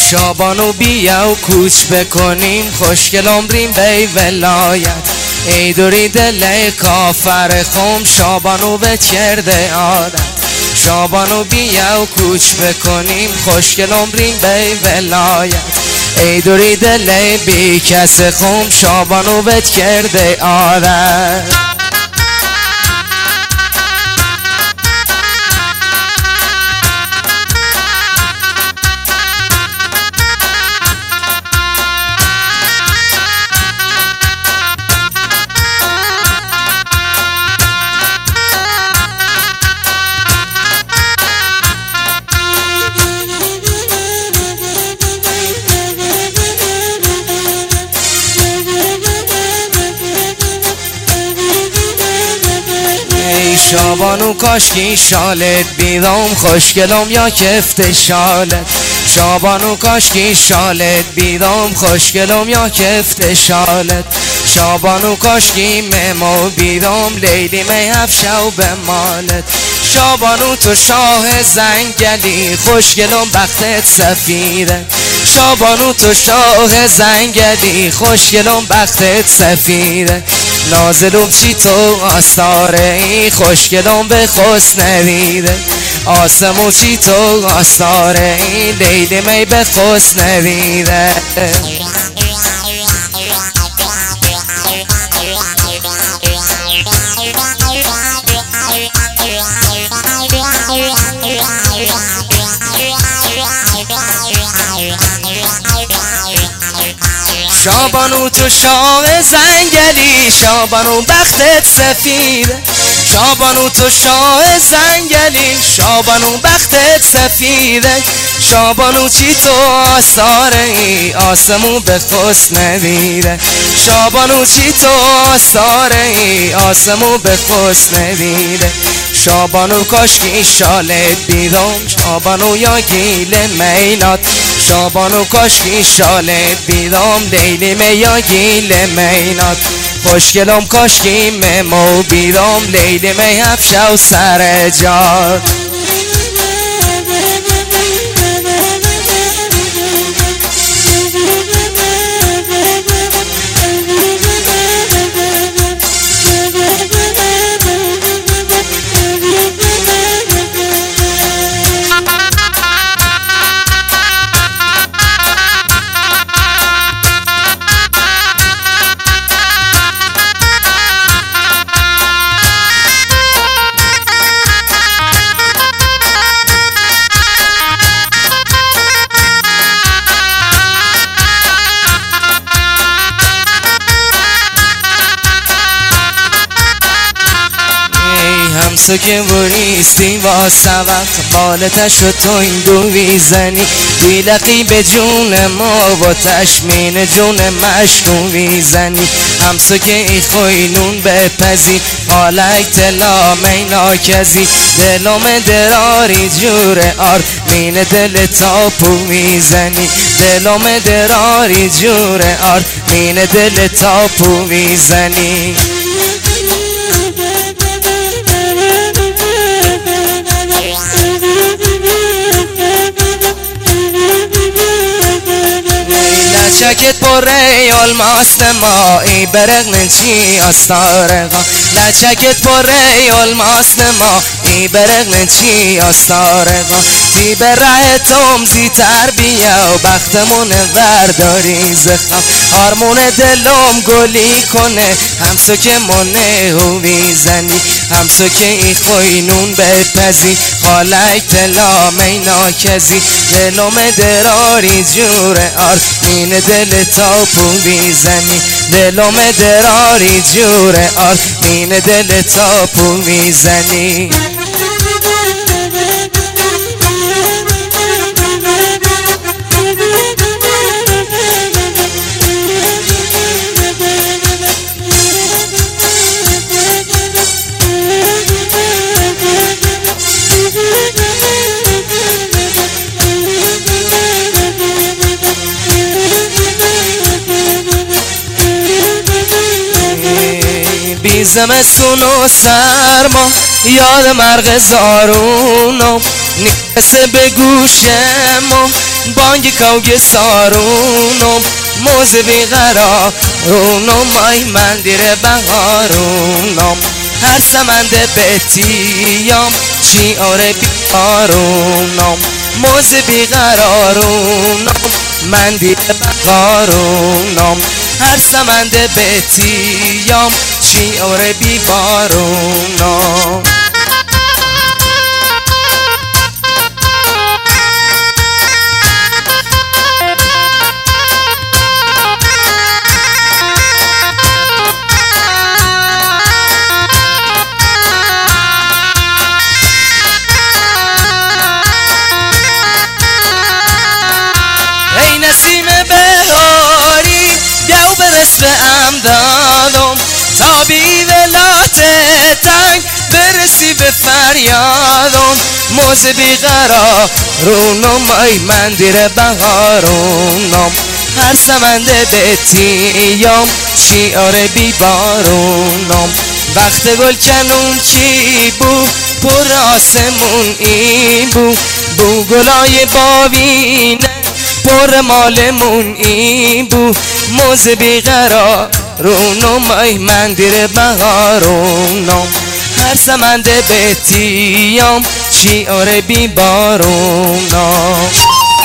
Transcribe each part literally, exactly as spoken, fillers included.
شابانو بیا و کوچ بکنیم خوشگل عمریم بی ولایت ای دوری دل کافر خم شابانو به کرده عادت شابانو بیا و کوچ بکنیم خوشگل عمریم بی ولایت ای دوری دل بی کس خم شابانو به کرده عادت شابانو کاشکی شالت بیدام خوشگلم یا کفت شالت شابانو کاشکی شالت بیدام خوشگلم یا کفت شالت شابانو کاشکی ممو بیدام لیلی میهف شو به مالت شابانو تو شاه زنگلی خوشگلم بختت سفیده شابانو تو شاه زنگلی خوشگلم بختت سفیده نازلوم چی تو آستاره ای خوشگلم به خست نویده آسمون چی تو آستاره ای لیلی می به خست نویده شابانو تو شاه زنگلی شابانو بختت سفیده شابانو تو شاه زنگلی شابانو بختت سفیده شابانو چی تو آستاره ای آسمون به خست نویده شابانو چی تو آستاره ای آسمون به خست نویده شابانو کاشکی شالت بیدام شابانو یا گیل مینات شابانو کاشکی شالت بیدام لیلی می یا گیل مینات خوشگلم کاشکی ممو بیدام لیلی می هفشو سر جات همسو که بریستی با سبق بالتش رو تو این دو ویزنی بیلقی به جون ما با تشمین جون مشکون ویزنی همسو که ای خوینون بپزی حالک تلا مینا کزی دلم دراری جور آر مین دل تاپو ویزنی دلم دراری جور آر مین دل تاپو ویزنی لچکت پر الماس مایی برق نچی استارقا لچکت پر الماس مایی برق نچی استارقا تی به ره توم زیتر بیا و بختمون ورداری زخم هارمون دلم گلی کنه همسو که منه هوی زنی همسو که ای خوینون بپزی خالک تلا مینا کزی دلم دراری جور آر مین دل تاپو ویزنی دلم دراری جور آر مین دل تاپو ویزنی بی زمستون و سرما یاد مرغ زارونم نرسه به گوشم بانگ کوگ سارونم موز بیقرارونم ای من دیر بهارونم هر سمند بتیام شیعار بیارونم موز بیقرارونم من دیر بهارونم هر سمند بتیام شیعار بیارونم نسیم بهاری بیاو برس به امدادم تا بی ولات تنگ برسی به فریادم موز بیقرارونم ای من دیر بهارونم هر سمند بتیام شیعار بیبارونم وقت گل کنون کی بو پر آسمون ای بو بو گلای باوینه پر مالمون ای بو موز بیقرارونم ای من دیر بهارونم هر سمند بتیام شیعار بیبارونم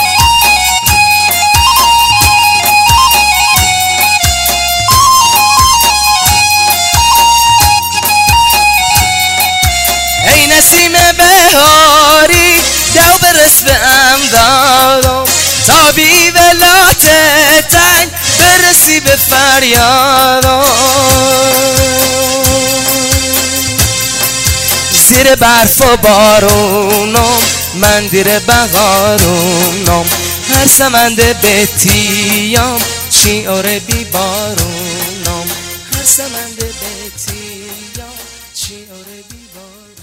ای نسیم بهاری دو برس به امدادم تا بی ولات تنگ برسی به فریادم زیر برف و بارونم من دیر بهارونم هر سمند بتیام شیعار بیبارونم هر سمند بتیام شیعار بیبارونم